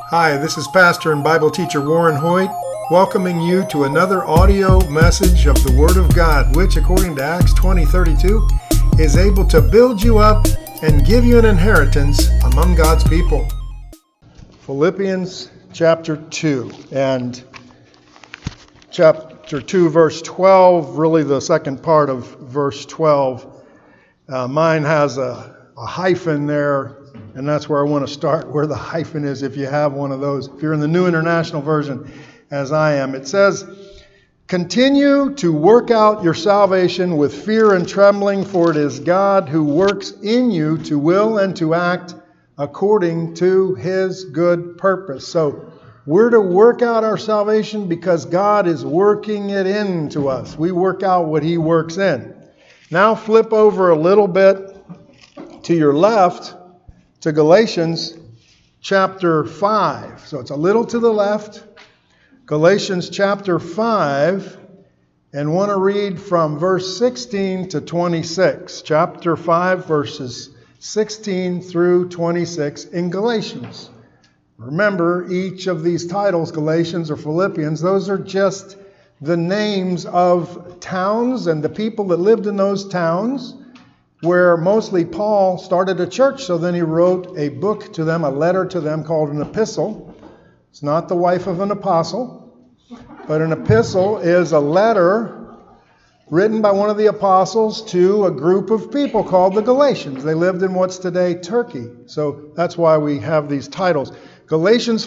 Hi, this is Pastor and Bible teacher Warren Hoyt, welcoming you to another audio message of the Word of God, which, according to Acts 20:32, is able to build you up and give you an inheritance among God's people. Philippians chapter 2 and chapter 2, verse 12, really the second part of verse 12. Mine has a hyphen there, and that's where I want to start, where the hyphen is, if you have one of those. If you're in the New International Version, as I am, it says, "Continue to work out your salvation with fear and trembling, for it is God who works in you to will and to act according to His good purpose." So we're to work out our salvation because God is working it into us. We work out what He works in. Now flip over a little bit to your left to Galatians chapter 5. So it's a little to the left. Galatians chapter 5, and want to read from verse 16 to 26. Chapter 5, verses 16 through 26 in Galatians. Remember, each of these titles, Galatians or Philippians, those are just the names of towns and the people that lived in those towns, where mostly Paul started a church, so then he wrote a book to them, a letter to them called an epistle. It's not the wife of an apostle, but an epistle is a letter written by one of the apostles to a group of people called the Galatians. They lived in what's today Turkey, so that's why we have these titles. Galatians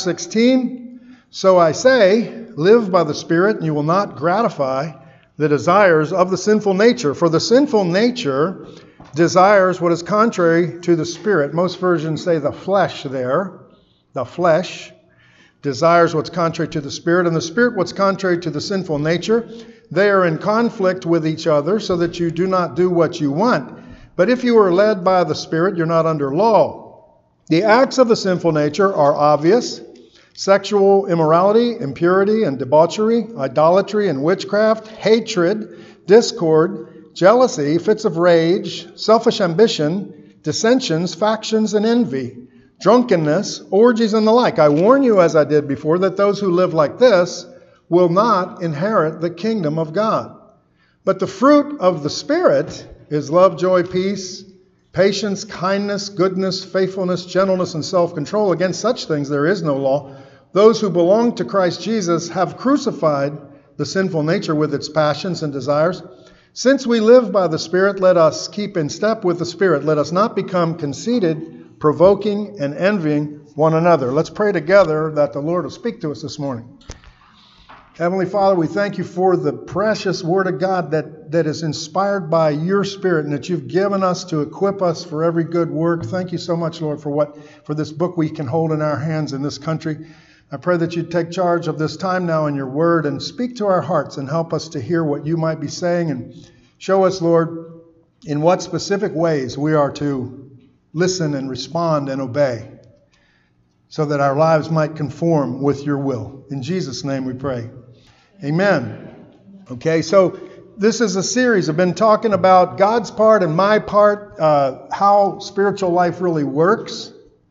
5:16, "So I say, live by the Spirit, and you will not gratify the desires of the sinful nature. For the sinful nature desires what is contrary to the Spirit." Most versions say the flesh there. The flesh desires what's contrary to the Spirit, and the Spirit what's contrary to the sinful nature. They are in conflict with each other, so that you do not do what you want. But if you are led by the Spirit, you're not under law. The acts of the sinful nature are obvious: sexual immorality, impurity and debauchery, idolatry and witchcraft, hatred, discord, jealousy, fits of rage, selfish ambition, dissensions, factions, and envy, drunkenness, orgies, and the like. I warn you, as I did before, that those who live like this will not inherit the kingdom of God. But the fruit of the Spirit is love, joy, peace, patience, kindness, goodness, faithfulness, gentleness, and self-control. Against such things there is no law. Those who belong to Christ Jesus have crucified the sinful nature with its passions and desires. Since we live by the Spirit, let us keep in step with the Spirit. Let us not become conceited, provoking, and envying one another. Let's pray together that the Lord will speak to us this morning. Heavenly Father, we thank you for the precious Word of God that is inspired by your Spirit and that you've given us to equip us for every good work. Thank you so much, Lord, for this book we can hold in our hands in this country. I pray that you'd take charge of this time now in your Word and speak to our hearts and help us to hear what you might be saying, and show us, Lord, in what specific ways we are to listen and respond and obey, so that our lives might conform with your will. In Jesus' name we pray. Amen. Okay, so this is a series. I've been talking about God's part and my part, how spiritual life really works.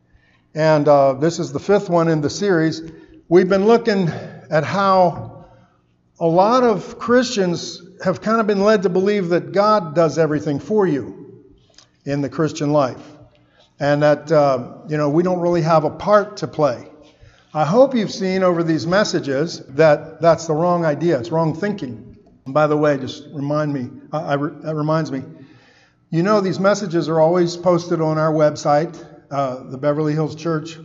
And this is the fifth one in the series. We've been looking at how a lot of Christians have kind of been led to believe that God does everything for you in the Christian life. And that, we don't really have a part to play. I hope you've seen over these messages that that's the wrong idea. It's wrong thinking. And by the way, just that reminds me, these messages are always posted on our website, the Beverly Hills Church,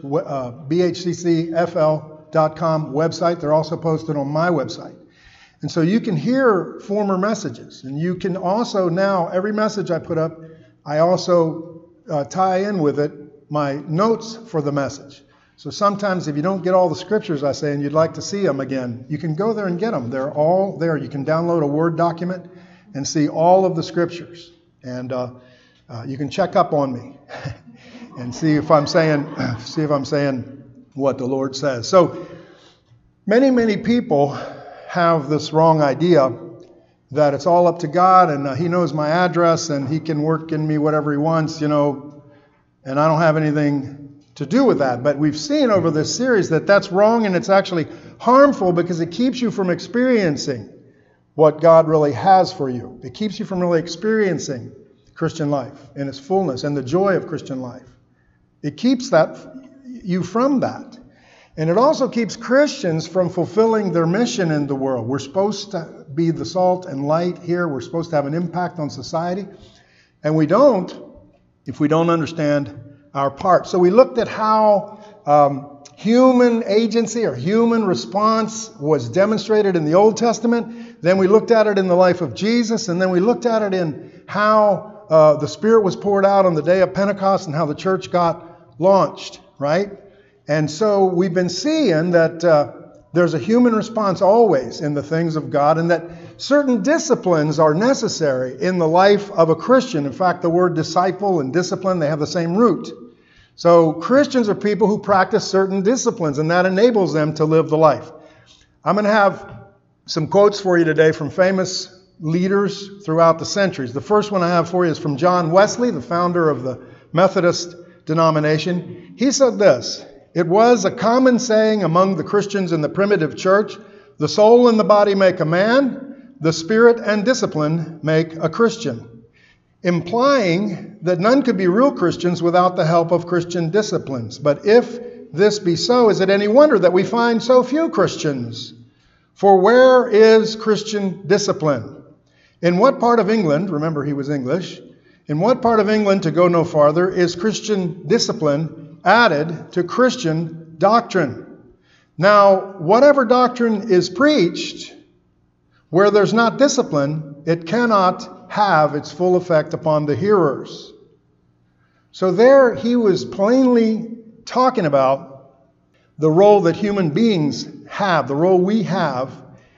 bhccfl.com website. They're also posted on my website. And so you can hear former messages. And you can also now, every message I put up, I also tie in with it my notes for the message. So sometimes if you don't get all the scriptures I say and you'd like to see them again, you can go there and get them. They're all there. You can download a Word document and see all of the scriptures. And you can check up on me and see if I'm saying what the Lord says. So many people have this wrong idea that it's all up to God, and He knows my address and He can work in me whatever He wants, and I don't have anything to do with that. But we've seen over this series that that's wrong, and it's actually harmful because it keeps you from experiencing what God really has for you. It keeps you from really experiencing Christian life in its fullness and the joy of Christian life. It keeps you from that. And it also keeps Christians from fulfilling their mission in the world. We're supposed to be the salt and light here. We're supposed to have an impact on society. And we don't if we don't understand our part. So we looked at how human agency or human response was demonstrated in the Old Testament. Then we looked at it in the life of Jesus. And then we looked at it in how the Spirit was poured out on the day of Pentecost and how the church got launched, right? And so we've been seeing that there's a human response always in the things of God, and that certain disciplines are necessary in the life of a Christian. In fact, the word disciple and discipline, they have the same root. So Christians are people who practice certain disciplines, and that enables them to live the life. I'm going to have some quotes for you today from famous leaders throughout the centuries. The first one I have for you is from John Wesley, the founder of the Methodist denomination. He said this: "It was a common saying among the Christians in the primitive church, the soul and the body make a man, the spirit and discipline make a Christian," implying that none could be real Christians without the help of Christian disciplines. But if this be so, is it any wonder that we find so few Christians? For where is Christian discipline? In what part of England, remember he was English, in what part of England, to go no farther, is Christian discipline added to Christian doctrine? Now, whatever doctrine is preached, where there's not discipline, it cannot have its full effect upon the hearers. So there he was plainly talking about the role that human beings have, the role we have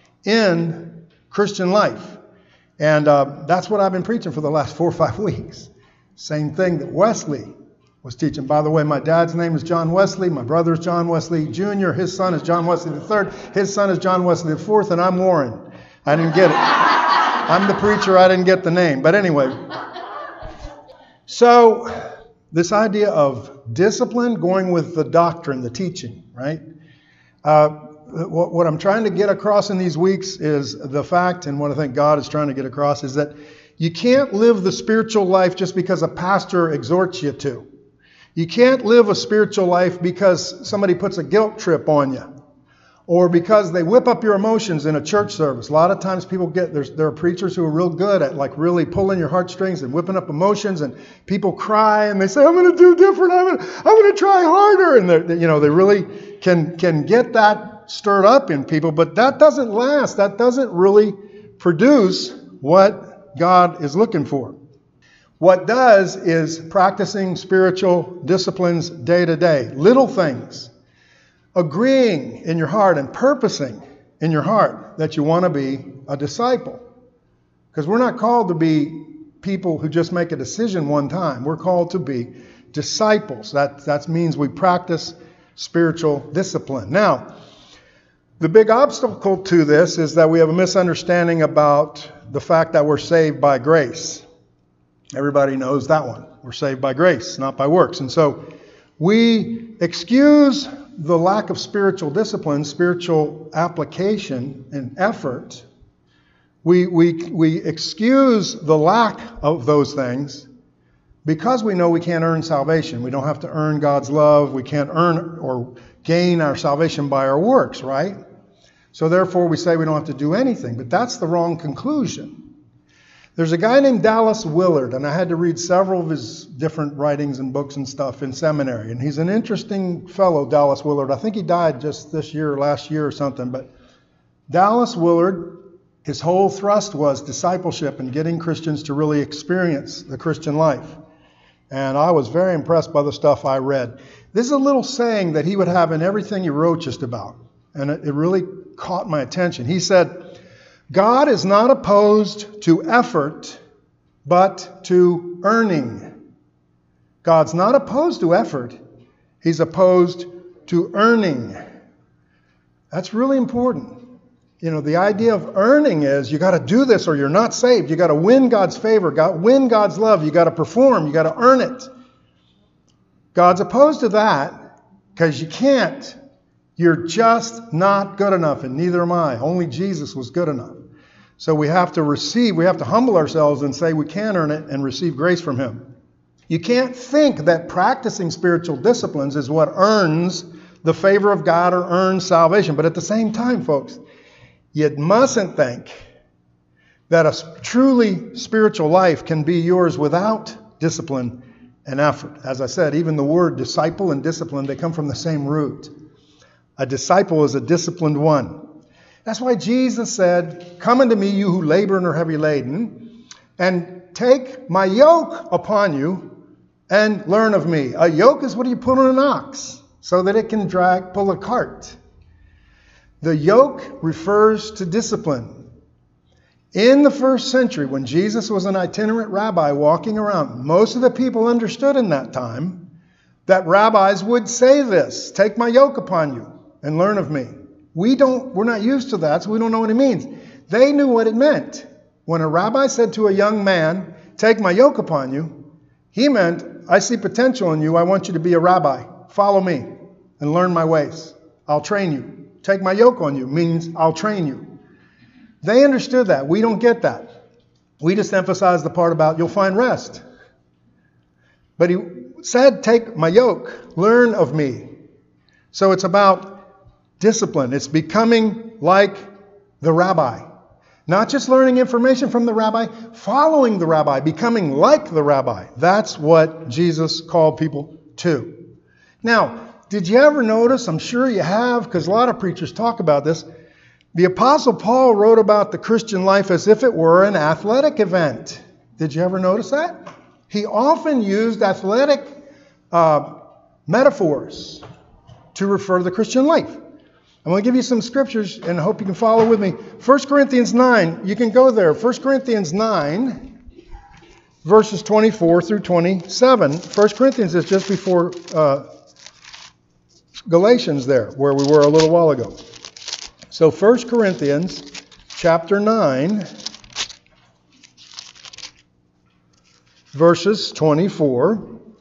in Christian life. And that's what I've been preaching for the last 4 or 5 weeks. Same thing that Wesley was teaching. By the way, my dad's name is John Wesley. My brother's John Wesley Jr. His son is John Wesley III. His son is John Wesley IV. And I'm Warren. I didn't get it. I'm the preacher. I didn't get the name. But anyway. So this idea of discipline going with the doctrine, the teaching, right? What I'm trying to get across in these weeks is the fact, and what I think God is trying to get across, is that you can't live the spiritual life just because a pastor exhorts you to. You can't live a spiritual life because somebody puts a guilt trip on you, or because they whip up your emotions in a church service. A lot of times people there are preachers who are real good at like really pulling your heartstrings and whipping up emotions, and people cry and they say, "I'm going to do different. I'm going to try harder," and they really can get that stirred up in people, but that doesn't last. That doesn't really produce what God is looking for. What does is practicing spiritual disciplines day to day, little things, agreeing in your heart and purposing in your heart that you want to be a disciple. Because we're not called to be people who just make a decision one time. We're called to be disciples. That means we practice spiritual discipline. Now, the big obstacle to this is that we have a misunderstanding about the fact that we're saved by grace. Everybody knows that one. We're saved by grace, not by works. And so we excuse the lack of spiritual discipline, spiritual application, and effort. We excuse the lack of those things because we know we can't earn salvation. We don't have to earn God's love. We can't earn or gain our salvation by our works, right? So therefore we say we don't have to do anything, but that's the wrong conclusion. There's a guy named Dallas Willard, and I had to read several of his different writings and books and stuff in seminary, and he's an interesting fellow, Dallas Willard. I think he died just this year or last year or something, but Dallas Willard, his whole thrust was discipleship and getting Christians to really experience the Christian life. And I was very impressed by the stuff I read. This is a little saying that he would have in everything he wrote just about, and it really caught my attention. He said, "God is not opposed to effort, but to earning." God's not opposed to effort. He's opposed to earning. That's really important. The idea of earning is you got to do this or you're not saved. You got to win God's favor, win God's love. You got to perform. You got to earn it. God's opposed to that because you can't. You're just not good enough, and neither am I. Only Jesus was good enough. So we have to humble ourselves and say we can earn it and receive grace from Him. You can't think that practicing spiritual disciplines is what earns the favor of God or earns salvation. But at the same time, folks, you mustn't think that a truly spiritual life can be yours without discipline and effort. As I said, even the word disciple and discipline, they come from the same root. A disciple is a disciplined one. That's why Jesus said, "Come unto me, you who labor and are heavy laden, and take my yoke upon you and learn of me." A yoke is what you put on an ox so that it can pull a cart. The yoke refers to discipline. In the first century, when Jesus was an itinerant rabbi walking around, most of the people understood in that time that rabbis would say this, "Take my yoke upon you and learn of me." We're not used to that, so we don't know what it means. They knew what it meant. When a rabbi said to a young man, "Take my yoke upon you," he meant, "I see potential in you. I want you to be a rabbi. Follow me and learn my ways. I'll train you." "Take my yoke on you" means I'll train you. They understood that. We don't get that. We just emphasize the part about you'll find rest. But he said, "Take my yoke, learn of me." So it's about discipline. It's becoming like the rabbi. Not just learning information from the rabbi, following the rabbi, becoming like the rabbi. That's what Jesus called people to. Now, did you ever notice, I'm sure you have, because a lot of preachers talk about this, the Apostle Paul wrote about the Christian life as if it were an athletic event. Did you ever notice that? He often used athletic metaphors to refer to the Christian life. I'm going to give you some scriptures, and I hope you can follow with me. 1 Corinthians 9, you can go there. 1 Corinthians 9, verses 24 through 27. 1 Corinthians is just before Galatians there, where we were a little while ago. So 1 Corinthians chapter 9, verses 24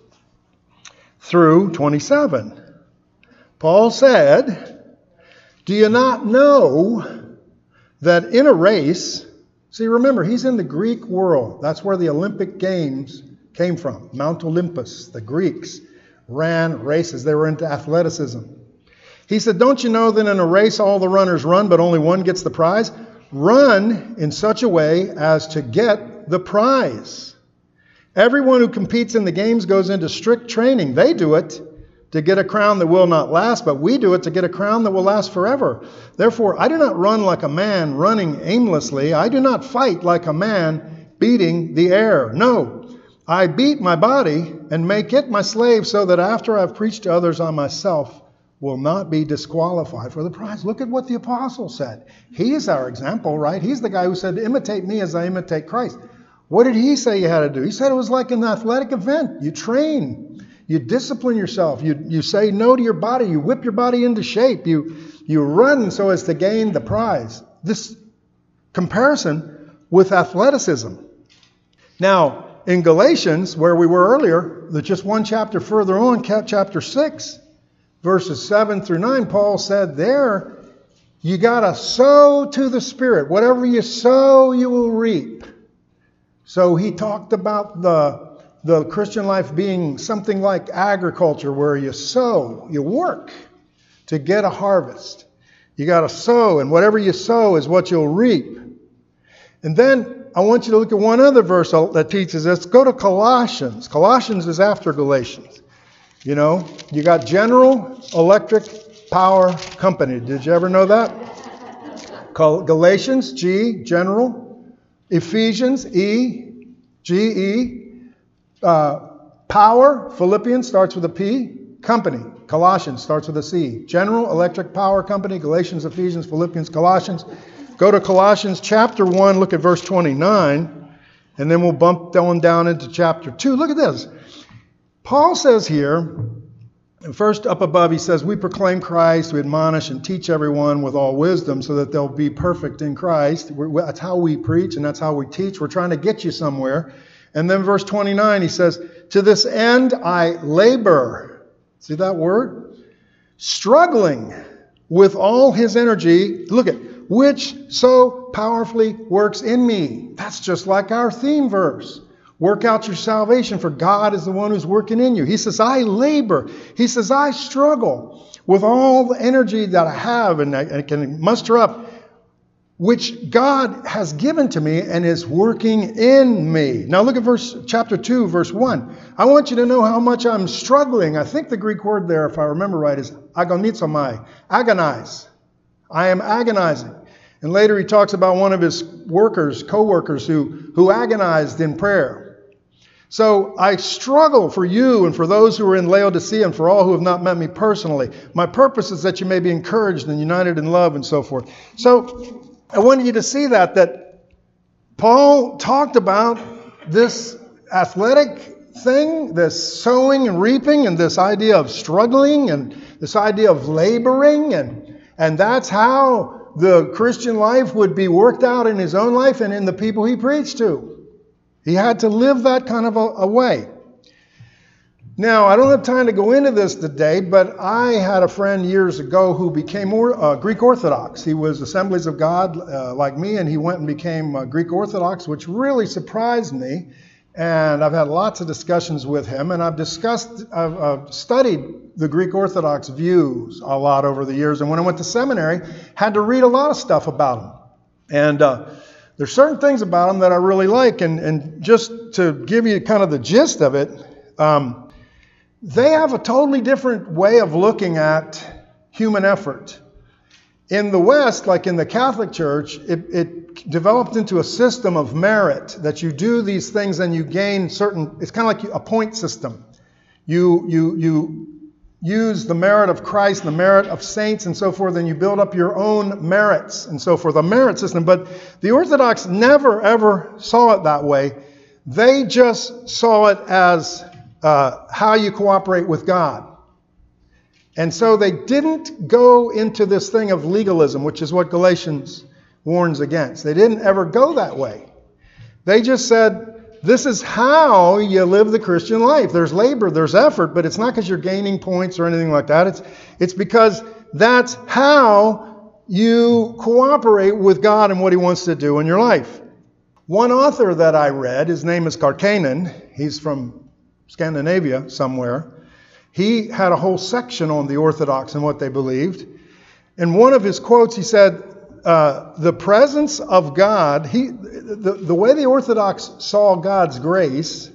through 27. Paul said, "Do you not know that in a race," see, remember, he's in the Greek world. That's where the Olympic Games came from. Mount Olympus. The Greeks ran races. They were into athleticism. He said, "Don't you know that in a race all the runners run, but only one gets the prize? Run in such a way as to get the prize. Everyone who competes in the games goes into strict training. They do it to get a crown that will not last, but we do it to get a crown that will last forever. Therefore, I do not run like a man running aimlessly. I do not fight like a man beating the air. No, I beat my body and make it my slave so that after I've preached to others, I myself will not be disqualified for the prize." Look at what the apostle said. He is our example, right? He's the guy who said, "Imitate me as I imitate Christ." What did he say you had to do? He said it was like an athletic event. You train. You discipline yourself. You say no to your body. You whip your body into shape. You run so as to gain the prize. This comparison with athleticism. Now, in Galatians, where we were earlier, just one chapter further on, chapter 6, verses 7 through 9, Paul said there, you got to sow to the Spirit. Whatever you sow, you will reap. So he talked about the Christian life being something like agriculture, where you sow, you work to get a harvest. You got to sow, and whatever you sow is what you'll reap. And then I want you to look at one other verse that teaches us. Go to Colossians. Colossians is after Galatians. You know, you got General Electric Power Company. Did you ever know that? Galatians, G, General. Ephesians, E, G-E. Power, Philippians, starts with a P. Company, Colossians, starts with a C. General Electric Power Company, Galatians, Ephesians, Philippians, Colossians. Go to Colossians chapter 1, look at verse 29, and then we'll bump down into chapter 2. Look at this. Paul says here, first up above, he says, "We proclaim Christ, we admonish and teach everyone with all wisdom so that they'll be perfect in Christ." That's how we preach and that's how we teach. We're trying to get you somewhere. And then verse 29, he says, to this end I labor. See that word? Struggling with all his energy. Look at, which so powerfully works in me. That's just like our theme verse. Work out your salvation, for God is the one who's working in you. He says, I labor. He says, I struggle with all the energy that I have and I can muster up, which God has given to me and is working in me. Now look at chapter 2, verse 1. I want you to know how much I'm struggling. I think the Greek word there, if I remember right, is agonizomai, agonize. I am agonizing. And later he talks about one of his co-workers who agonized in prayer. So I struggle for you and for those who are in Laodicea and for all who have not met me personally. My purpose is that you may be encouraged and united in love and so forth. So I wanted you to see that Paul talked about this athletic thing, this sowing and reaping, and this idea of struggling and this idea of laboring. And that's how the Christian life would be worked out in his own life and in the people he preached to. He had to live that kind of a way. Now, I don't have time to go into this today, but I had a friend years ago who became Greek Orthodox. He was Assemblies of God like me, and he went and became Greek Orthodox, which really surprised me. And I've had lots of discussions with him, and I've studied the Greek Orthodox views a lot over the years. And when I went to seminary, had to read a lot of stuff about them. And there's certain things about them that I really like. And just to give you kind of the gist of it, they have a totally different way of looking at human effort. In the West, like in the Catholic Church, it developed into a system of merit, that you do these things and you gain certain, it's kind of like a point system. You use the merit of Christ, the merit of saints and so forth, and you build up your own merits and so forth, a merit system. But the Orthodox never, ever saw it that way. They just saw it as how you cooperate with God. And so they didn't go into this thing of legalism, which is what Galatians warns against. They didn't ever go that way. They just said, this is how you live the Christian life. There's labor, there's effort, but it's not because you're gaining points or anything like that. It's because that's how you cooperate with God and what He wants to do in your life. One author that I read, his name is Karkanen. He's from Scandinavia somewhere. He had a whole section on the Orthodox and what they believed. In one of his quotes, he said, the presence of God, the way the Orthodox saw God's grace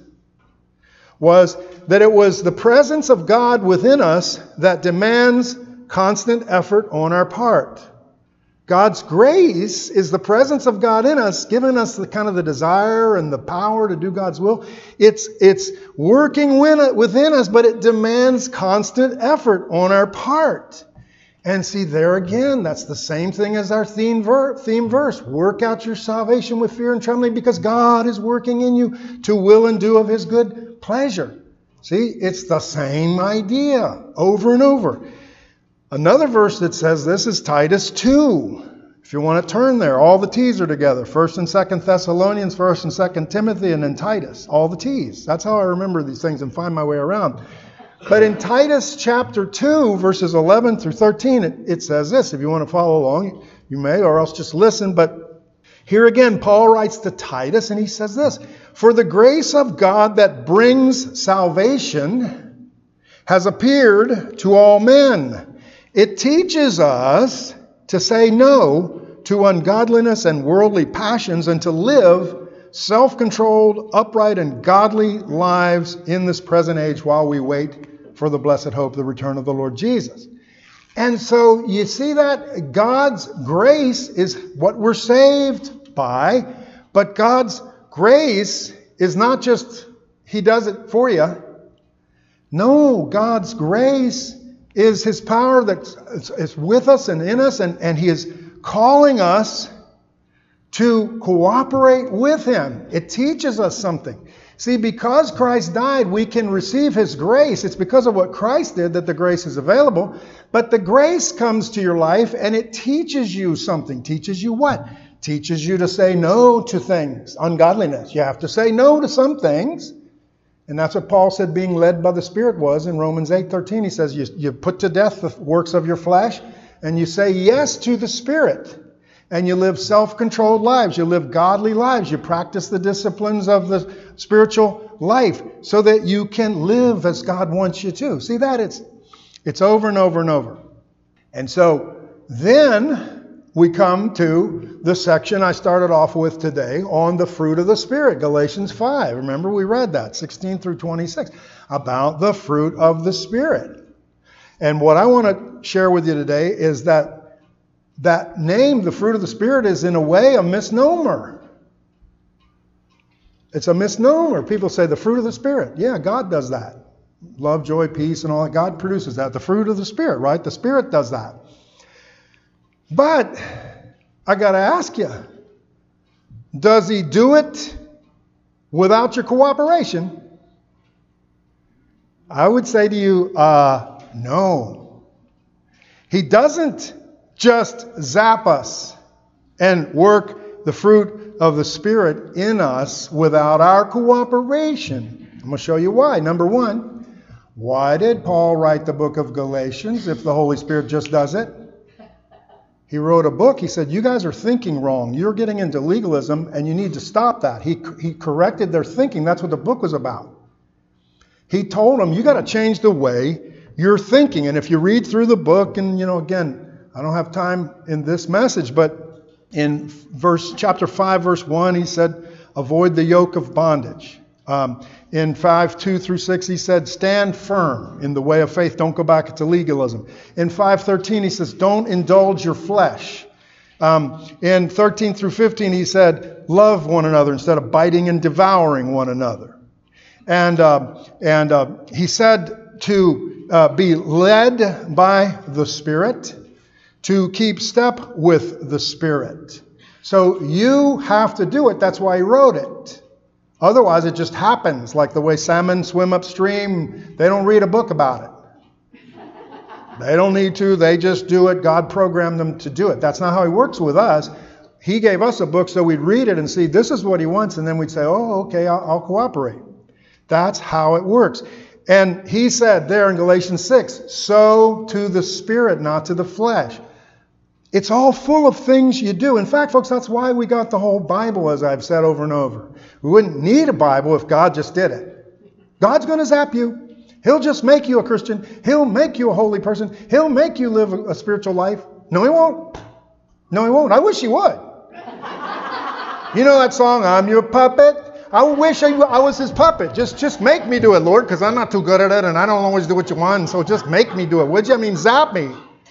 was that it was the presence of God within us that demands constant effort on our part. God's grace is the presence of God in us, giving us the kind of the desire and the power to do God's will. It's working within us, but it demands constant effort on our part. And see, there again, that's the same thing as our theme verse. Work out your salvation with fear and trembling, because God is working in you to will and do of His good pleasure. See, it's the same idea over and over. Another verse that says this is Titus 2. If you want to turn there, all the T's are together. 1st and 2nd Thessalonians, 1st and 2nd Timothy, and then Titus. All the T's. That's how I remember these things and find my way around. But in Titus chapter 2, verses 11 through 13, it says this. If you want to follow along, you may, or else just listen. But here again, Paul writes to Titus, and he says this. For the grace of God that brings salvation has appeared to all men. It teaches us to say no to ungodliness and worldly passions and to live self-controlled, upright, and godly lives in this present age while we wait for the blessed hope, the return of the Lord Jesus. And so you see that God's grace is what we're saved by, but God's grace is not just He does it for you. No, God's grace is His power that is with us and in us, and He is calling us to cooperate with Him. It teaches us something. See, because Christ died, we can receive His grace. It's because of what Christ did that the grace is available. But the grace comes to your life and it teaches you something. Teaches you what? teaches you to say no to things, ungodliness. You have to say no to some things. And that's what Paul said being led by the Spirit was in Romans 8:13. He says you put to death the works of your flesh and you say yes to the Spirit. And you live self-controlled lives. You live godly lives. You practice the disciplines of the spiritual life so that you can live as God wants you to. See that? It's over and over and over. And so then we come to the section I started off with today on the fruit of the Spirit, Galatians 5. Remember we read that, 16 through 26, about the fruit of the Spirit. And what I want to share with you today is that name, the fruit of the Spirit, is in a way a misnomer. It's a misnomer. People say the fruit of the Spirit. Yeah, God does that. Love, joy, peace, and all that. God produces that. The fruit of the Spirit, right? The Spirit does that. But I got to ask you, does He do it without your cooperation? I would say to you, no. He doesn't just zap us and work the fruit of the Spirit in us without our cooperation. I'm going to show you why. Number one, why did Paul write the book of Galatians if the Holy Spirit just does it? He wrote a book. He said, you guys are thinking wrong. You're getting into legalism and you need to stop that. He corrected their thinking. That's what the book was about. He told them, you got to change the way you're thinking. And if you read through the book, and again, I don't have time in this message, but in chapter 5, verse 1, he said, avoid the yoke of bondage. In 5:2 through 6, he said, stand firm in the way of faith. Don't go back into legalism. In 5:13, he says, don't indulge your flesh. In 13 through 15, he said, love one another instead of biting and devouring one another. And he said to be led by the Spirit, to keep step with the Spirit. So you have to do it. That's why he wrote it. Otherwise, it just happens, like the way salmon swim upstream. They don't read a book about it. They don't need to. They just do it. God programmed them to do it. That's not how He works with us. He gave us a book so we'd read it and see this is what He wants, and then we'd say, oh, okay, I'll cooperate. That's how it works. And he said there in Galatians 6, sow to the Spirit, not to the flesh. It's all full of things you do. In fact, folks, that's why we got the whole Bible, as I've said over and over. We wouldn't need a Bible if God just did it. God's going to zap you. He'll just make you a Christian. He'll make you a holy person. He'll make you live a spiritual life. No, He won't. No, He won't. I wish He would. You know that song, I'm your puppet? I wish I was His puppet. Just make me do it, Lord, because I'm not too good at it and I don't always do what you want. So just make me do it, would you? I mean, zap me.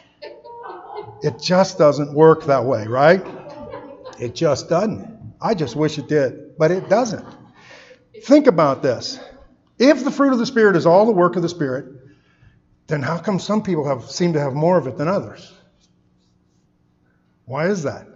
It just doesn't work that way, right? It just doesn't. I just wish it did, but it doesn't. Think about this. If the fruit of the Spirit is all the work of the Spirit, then how come some people seem to have more of it than others? Why is that?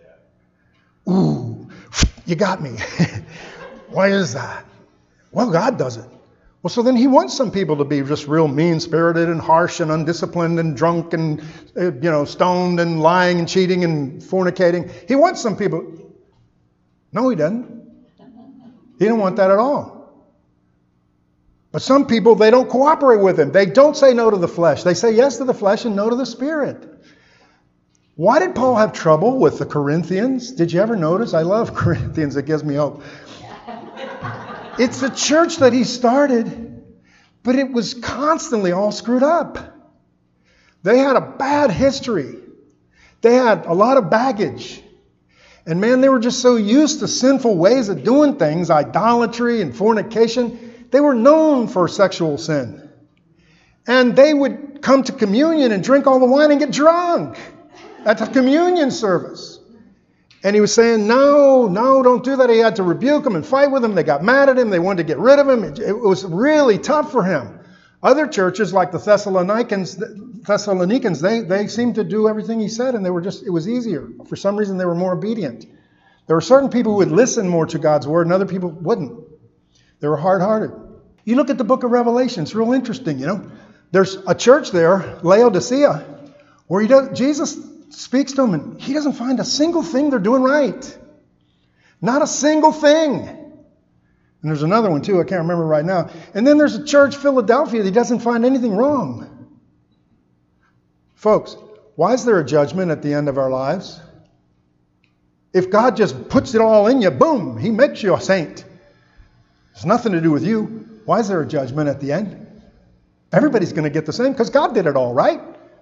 Ooh, you got me. Why is that? Well, God does it. Well, so then He wants some people to be just real mean-spirited and harsh and undisciplined and drunk and, stoned and lying and cheating and fornicating. He wants some people. No, He doesn't. He don't want that at all. But some people, they don't cooperate with Him. They don't say no to the flesh. They say yes to the flesh and no to the Spirit. Why did Paul have trouble with the Corinthians? Did you ever notice? I love Corinthians. It gives me hope. It's the church that he started, but it was constantly all screwed up. They had a bad history. They had a lot of baggage. And man, they were just so used to sinful ways of doing things, idolatry and fornication. They were known for sexual sin. And they would come to communion and drink all the wine and get drunk at the communion service. And he was saying, no, don't do that. He had to rebuke them and fight with them. They got mad at him. They wanted to get rid of him. It was really tough for him. Other churches like the Thessalonians, they seemed to do everything he said, and it was easier. For some reason, they were more obedient. There were certain people who would listen more to God's word, and other people wouldn't. They were hard-hearted. You look at the book of Revelation, it's real interesting, There's a church there, Laodicea, where Jesus speaks to them, and he doesn't find a single thing they're doing right. Not a single thing. And there's another one too, I can't remember right now. And then there's a church, Philadelphia, that he doesn't find anything wrong. Folks, why is there a judgment at the end of our lives? If God just puts it all in you, boom, he makes you a saint. It's nothing to do with you. Why is there a judgment at the end? Everybody's going to get the same because God did it all, right?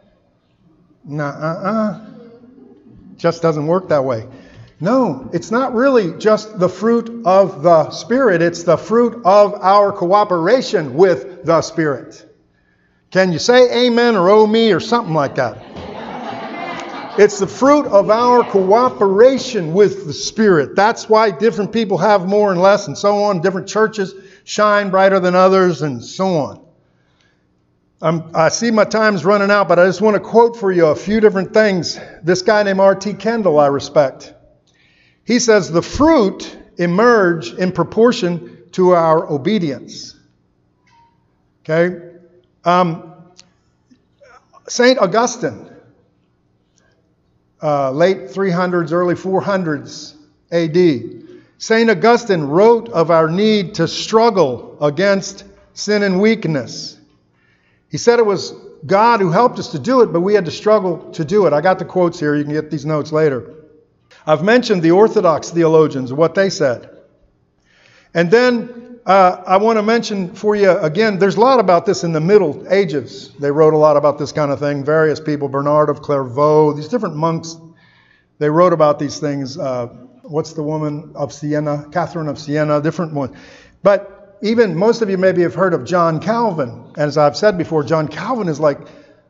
Just doesn't work that way. No, it's not really just the fruit of the Spirit. It's the fruit of our cooperation with the Spirit. Can you say amen or oh me or something like that? It's the fruit of our cooperation with the Spirit. That's why different people have more and less and so on. Different churches shine brighter than others and so on. I see my time's running out, but I just want to quote for you a few different things. This guy named R.T. Kendall I respect. He says, the fruit emerge in proportion to our obedience. Okay? St. Augustine, late 300s, early 400s AD. St. Augustine wrote of our need to struggle against sin and weakness. He said it was God who helped us to do it, but we had to struggle to do it. I got the quotes here. You can get these notes later. I've mentioned the Orthodox theologians, what they said. And then I want to mention for you, again, there's a lot about this in the Middle Ages. They wrote a lot about this kind of thing. Various people, Bernard of Clairvaux, these different monks, they wrote about these things. What's the woman of Siena? Catherine of Siena, different ones. But even most of you maybe have heard of John Calvin. And as I've said before, John Calvin is like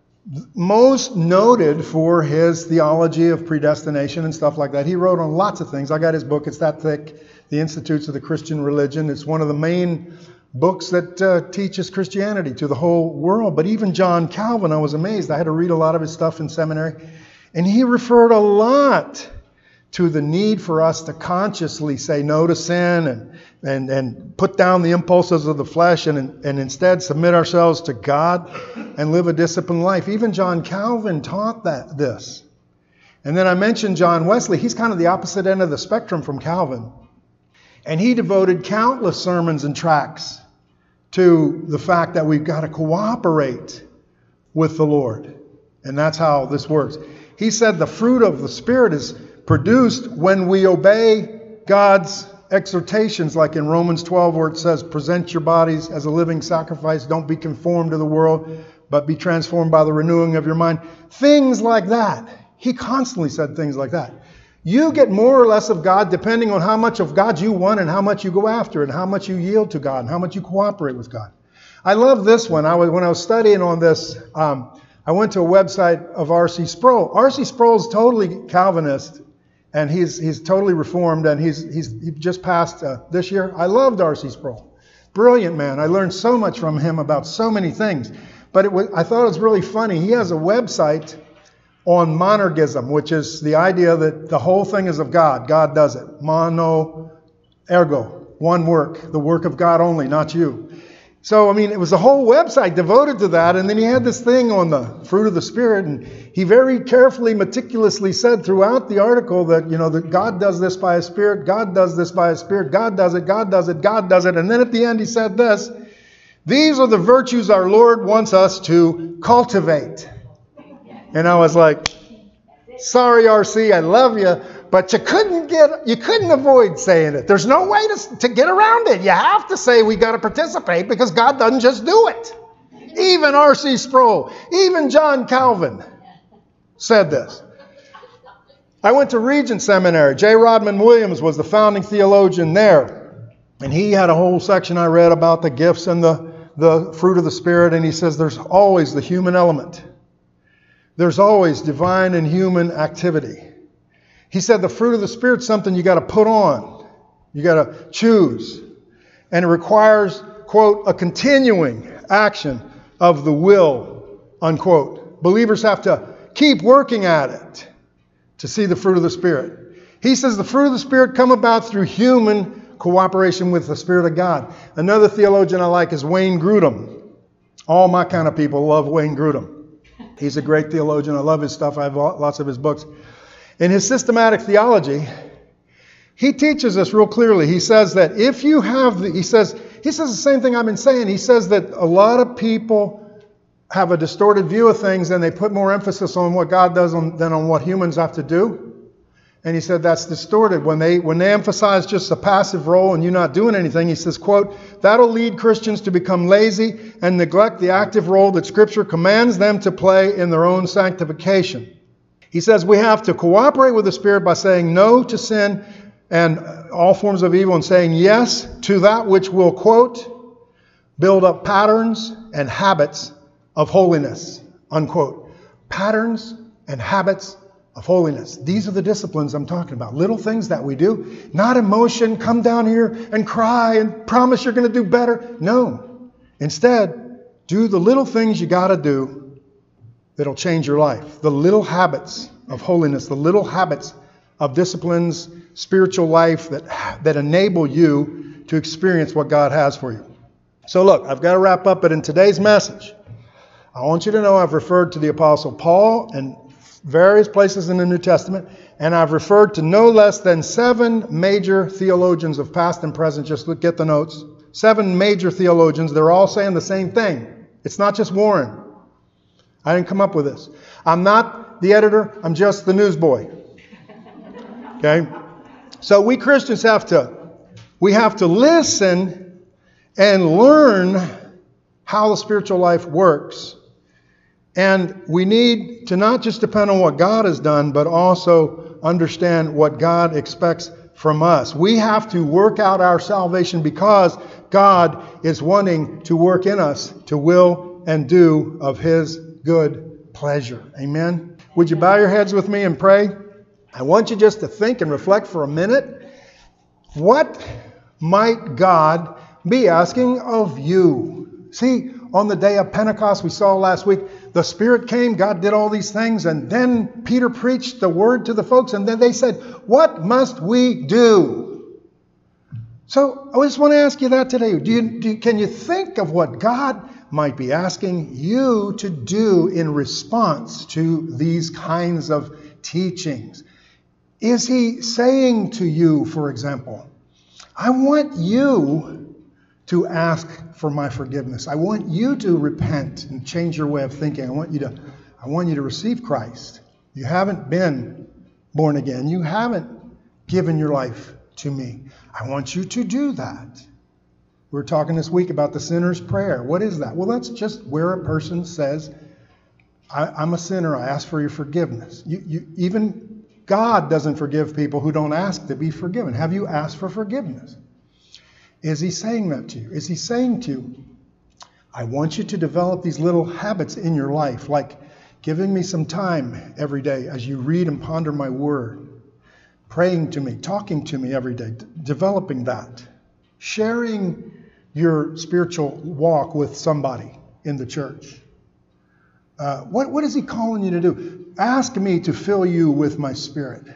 most noted for his theology of predestination and stuff like that. He wrote on lots of things. I got his book. It's that thick, The Institutes of the Christian Religion. It's one of the main books that teaches Christianity to the whole world. But even John Calvin, I was amazed. I had to read a lot of his stuff in seminary. And he referred a lot to the need for us to consciously say no to sin and put down the impulses of the flesh and instead submit ourselves to God and live a disciplined life. Even John Calvin taught this. And then I mentioned John Wesley. He's kind of the opposite end of the spectrum from Calvin. And he devoted countless sermons and tracts to the fact that we've got to cooperate with the Lord. And that's how this works. He said the fruit of the Spirit is produced when we obey God's exhortations, like in Romans 12, where it says, present your bodies as a living sacrifice. Don't be conformed to the world, but be transformed by the renewing of your mind. Things like that. He constantly said things like that. You get more or less of God depending on how much of God you want and how much you go after and how much you yield to God and how much you cooperate with God. I love this one. When I was studying on this, I went to a website of R.C. Sproul. R.C. Sproul's totally Calvinist, and he's totally reformed, and he just passed this year. I loved R.C. Sproul. Brilliant man. I learned so much from him about so many things. But I thought it was really funny. He has a website on monergism, which is the idea that the whole thing is of God. God does it. Mono ergo. One work. The work of God only, not you. So, I mean, it was a whole website devoted to that. And then he had this thing on the fruit of the Spirit. And he very carefully, meticulously said throughout the article that, that God does this by His Spirit. God does this by His Spirit. God does it. God does it. God does it. And then at the end he said this: these are the virtues our Lord wants us to cultivate. And I was like, sorry, R.C., I love you, but you couldn't avoid saying it. There's no way to get around it. You have to say we got to participate because God doesn't just do it. Even R.C. Sproul, even John Calvin said this. I went to Regent Seminary. J. Rodman Williams was the founding theologian there. And he had a whole section I read about the gifts and the fruit of the Spirit. And he says there's always the human element. There's always divine and human activity. He said the fruit of the Spirit is something you got to put on. You got to choose. And it requires, quote, a continuing action of the will, unquote. Believers have to keep working at it to see the fruit of the Spirit. He says the fruit of the Spirit come about through human cooperation with the Spirit of God. Another theologian I like is Wayne Grudem. All my kind of people love Wayne Grudem. He's a great theologian. I love his stuff. I have lots of his books. In his systematic theology, he teaches us real clearly. He says that if you have, he says the same thing I've been saying. He says that a lot of people have a distorted view of things and they put more emphasis on what God does than on what humans have to do. And he said that's distorted. When they emphasize just a passive role and you not doing anything, he says, quote, that'll lead Christians to become lazy and neglect the active role that Scripture commands them to play in their own sanctification. He says we have to cooperate with the Spirit by saying no to sin and all forms of evil and saying yes to that which will, quote, build up patterns and habits of holiness, unquote. Patterns and habits of holiness. These are the disciplines I'm talking about. Little things that we do. Not emotion, come down here and cry and promise you're going to do better. No. Instead, do the little things you got to do that'll change your life. The little habits of holiness, the little habits of disciplines, spiritual life that enable you to experience what God has for you. So look, I've got to wrap up, but in today's message, I want you to know I've referred to the Apostle Paul and various places in the New Testament, and I've referred to no less than 7 major theologians of past and present. Just get the notes. 7 major theologians. They're all saying the same thing. It's not just Warren. I didn't come up with this. I'm not the editor. I'm just the newsboy. Okay? So we Christians have to listen and learn how the spiritual life works. And we need to not just depend on what God has done, but also understand what God expects from us. We have to work out our salvation because God is wanting to work in us to will and do of His good pleasure. Amen? Would you bow your heads with me and pray? I want you just to think and reflect for a minute. What might God be asking of you? See, on the day of Pentecost, we saw last week, the Spirit came, God did all these things, and then Peter preached the word to the folks, and then they said, what must we do? So I just want to ask you that today. Can you think of what God might be asking you to do in response to these kinds of teachings? Is He saying to you, for example, I want you to ask for my forgiveness. I want you to repent and change your way of thinking. I want you to receive Christ. You haven't been born again. You haven't given your life to me. I want you to do that. We were talking this week about the sinner's prayer. What is that? Well, that's just where a person says, I'm a sinner. I ask for your forgiveness. Even God doesn't forgive people who don't ask to be forgiven. Have you asked for forgiveness? Is He saying that to you? Is He saying to you, I want you to develop these little habits in your life, like giving me some time every day as you read and ponder my word, praying to me, talking to me every day, developing that, sharing your spiritual walk with somebody in the church. What is He calling you to do? Ask me to fill you with my Spirit.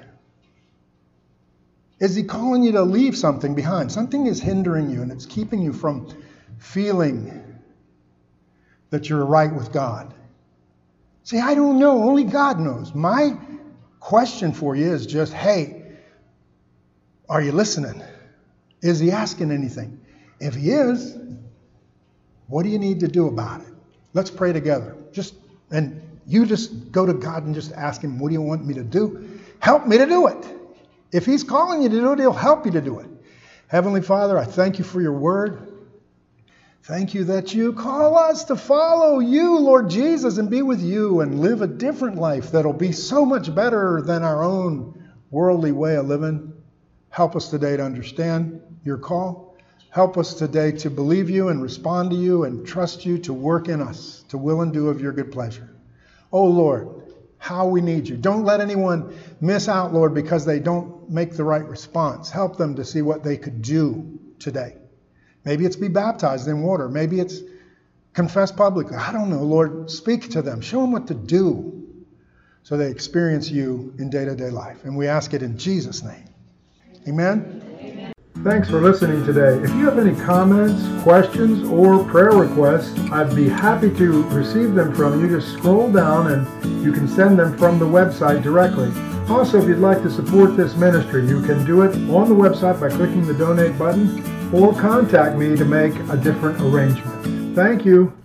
Is He calling you to leave something behind? Something is hindering you and it's keeping you from feeling that you're right with God. See, I don't know. Only God knows. My question for you is just, hey, are you listening? Is He asking anything? If He is, what do you need to do about it? Let's pray together. And you just go to God and just ask Him, what do you want me to do? Help me to do it. If He's calling you to do it, He'll help you to do it. Heavenly Father, I thank You for Your word. Thank You that You call us to follow You, Lord Jesus, and be with You and live a different life that'll be so much better than our own worldly way of living. Help us today to understand Your call. Help us today to believe You and respond to You and trust You to work in us, to will and do of Your good pleasure. Oh, Lord, how we need You. Don't let anyone miss out, Lord, because they don't make the right response. Help them to see what they could do today. Maybe it's be baptized in water. Maybe it's confess publicly. I don't know, Lord. Speak to them. Show them what to do so they experience You in day-to-day life. And we ask it in Jesus' name. Amen? Thanks for listening today. If you have any comments, questions, or prayer requests, I'd be happy to receive them from you. Just scroll down and you can send them from the website directly. Also, if you'd like to support this ministry, you can do it on the website by clicking the donate button or contact me to make a different arrangement. Thank you.